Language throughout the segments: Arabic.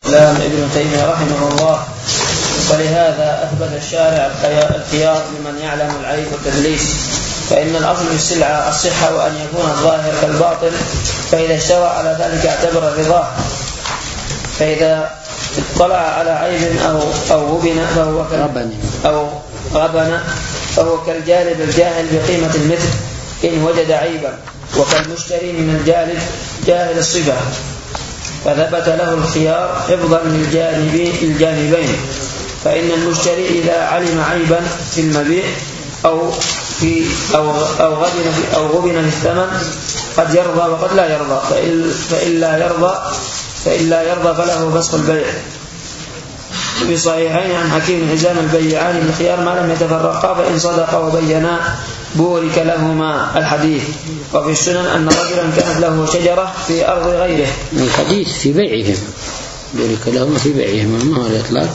الإسلام ابن تيمية رحمه الله. ولهذا أثبت الشارع الخيار لمن يعلم العيب والتدليس، فإن الأصل في السلعة الصحة وأن يكون الظاهر كالباطن، فإذا اشترى على ذلك اعتبر رضاه، فإذا اطلع على عيب أو غبن فهو كالجالب الجاهل بقيمة المثل إن وجد عيبا، وكالمشتري من الجالب جاهل الصفة، فثبت له الخيار حفظا للجانبين. فإن المشتري إذا علم عيبا في المبيع أو غبن في الثمن قد يرضى وقد لا يرضى، فإن لا يرضى فله فسخ البيع. في صحيحين عن حكيم حزام البيعان بالخيار ما لم يتفرقا، فإن صدقا وبينا بورك لهما الحديث. وفي السنن أن رجلا كانت له شجرة في أرض غيره، الحديث في بيعهم بورك لهما في بيعهم، ما هو الإطلاق.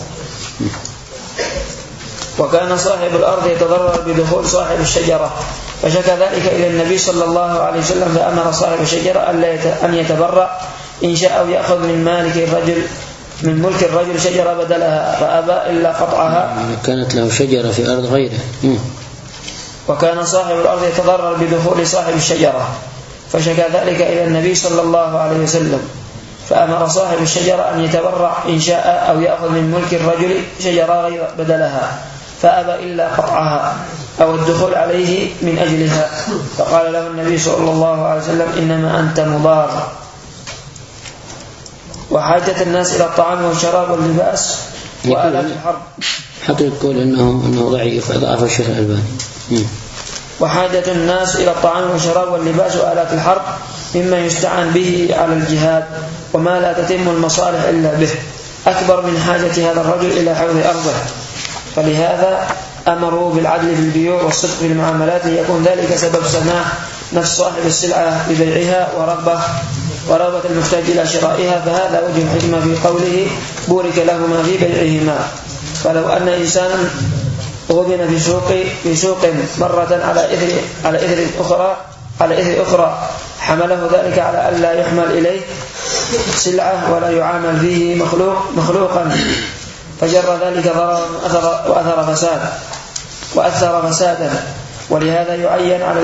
وكان صاحب الأرض يتضرر بدخول صاحب الشجرة، فشكى ذلك إلى النبي صلى الله عليه وسلم، فأمر صاحب الشجرة أن يتبرأ إن شاء أو يأخذ من ملك الرجل شجرة بدلها، فأبى إلا قطعها. كانت له شجرة في أرض غيره. وكان صاحب الأرض يتضرر بدخول صاحب الشجرة، فشكى ذلك إلى النبي صلى الله عليه وسلم، فأمر صاحب الشجرة أن يتبرع إن شاء أو يأخذ من ملك الرجل شجرة غير بدلها، فأبى إلا قطعها أو الدخول عليه من أجلها، فقال له النبي صلى الله عليه وسلم: إنما أنت مضار. وحاجة الناس إلى الطعام والشراب واللباس وآلات الحرب. حتى يقول إنه ضعيف، أضعف الشيخ الألباني. وحاجة الناس إلى الطعام والشراب واللباس وآلات الحرب مما يستعان به على الجهاد، وما لا تتم المصالح إلا به، أكبر من حاجة هذا الرجل إلى حفظ أرضه. فلهذا أمروا بالعدل في البيوع والصدق في المعاملات، ليكون ذلك سبب سماح نفس صاحب السلعة ببيعها ورغبة المحتاج إلى شرائها. فهذا وجه الحكمة في قوله بورك لهما في بيعهما. فلو أن إنسانا غبن في سوق مرة على إثر أخرى حمله ذلك على أن لا يحمل إليه سلعة ولا يعامل فيه مخلوقا، فجر ذلك ضررا وأثر فسادا. ولهذا يعين على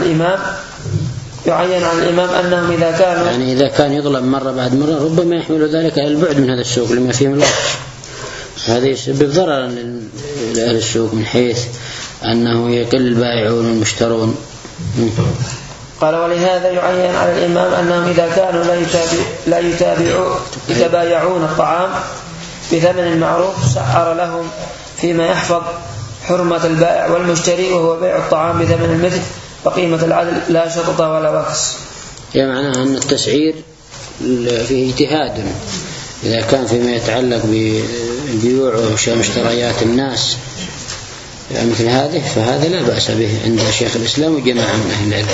الإمام أنهم إذا كان يظلم مرة بعد مرة ربما يحمل ذلك على البعد من هذا السوق لما فيه من الوحش، هذا يسبب ضررا لأهل السوق من حيث أنه يقل البائعون والمشترون. قال: ولهذا يعين على الإمام أنهم إذا كانوا لا يتبايعون الطعام بثمن معروف سعر لهم فيما يحفظ حرمة البائع والمشتري، وهو بيع الطعام بثمن المثل، فقيمة العدل لا شطط ولا وكس. يعني معناها أن التسعير فيه اجتهاد، إذا كان فيما يتعلق بالبيوع ومشتريات الناس مثل هذه فهذا لا بأس به عند شيخ الإسلام وجماعة من أهل العلم.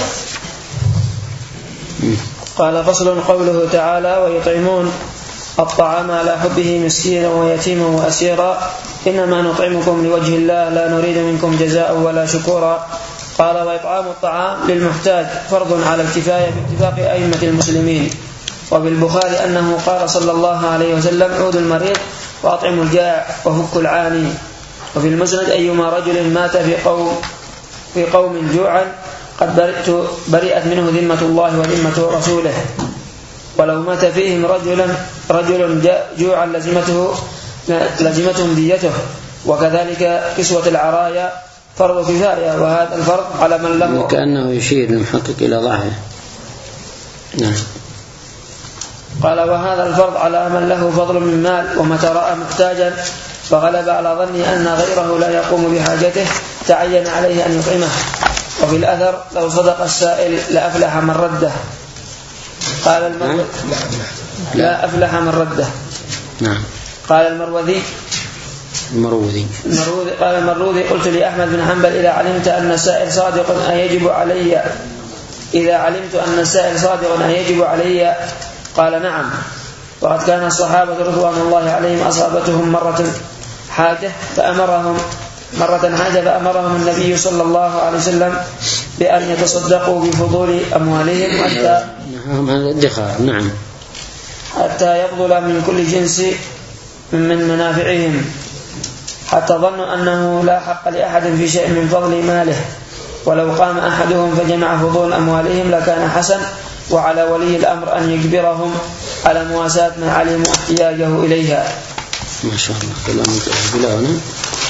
قال: فصل. قوله تعالى: ويطعمون الطعام على حبه مسكينا ويتيما وأسيرا، إنما نطعمكم لوجه الله لا نريد منكم جزاء ولا شكورا. قال: وإطعام الطعام للمحتاج فرض على الكفاية باتفاق أئمة المسلمين. وبالبخاري أنه قال صلى الله عليه وسلم: عودوا المريض وأطعموا الجائع وفكوا العاني. وفي المسند: أيما رجل مات في قوم جوعا قد برئت منه ذمة الله وذمة رسوله، ولو مات فيهم رجل جوعا لزمتهم ديته. وكذلك كسوة العرايا فرض كفاية، وهذا الفرض على من له. كأنه يشير المحقق إلى ضعفه. نعم. قال: وهذا الفرض على من له فضل من مال، ومتى رأى محتاجا فغلب على ظني أن غيره لا يقوم بحاجته تعين عليه أن يطعمه. وفي الأثر: لو صدق السائل لأفلح من رده. قال المروذي: لا أفلح من رده. نعم. قال المروذي: قال المروذي: قلت لأحمد بن حنبل: إذا علمت أن السائل صادق أيجب علي؟ قال: نعم. وقد كان الصحابة رضوان الله عليهم أصابتهم مرة حاجة فأمرهم النبي صلى الله عليه وسلم بأن يتصدقوا بفضول أموالهم حتى يفضل من كل جنس من منافعهم، حتى ظنوا أنه لا حق لأحد في شيء من فضل ماله، ولو قام أحدهم فجمع فضول أموالهم لكان حسن، وعلى ولي الأمر أن يجبرهم على مواساة ما علموا احتياجه إليها. ما شاء الله كلام بلا هنا.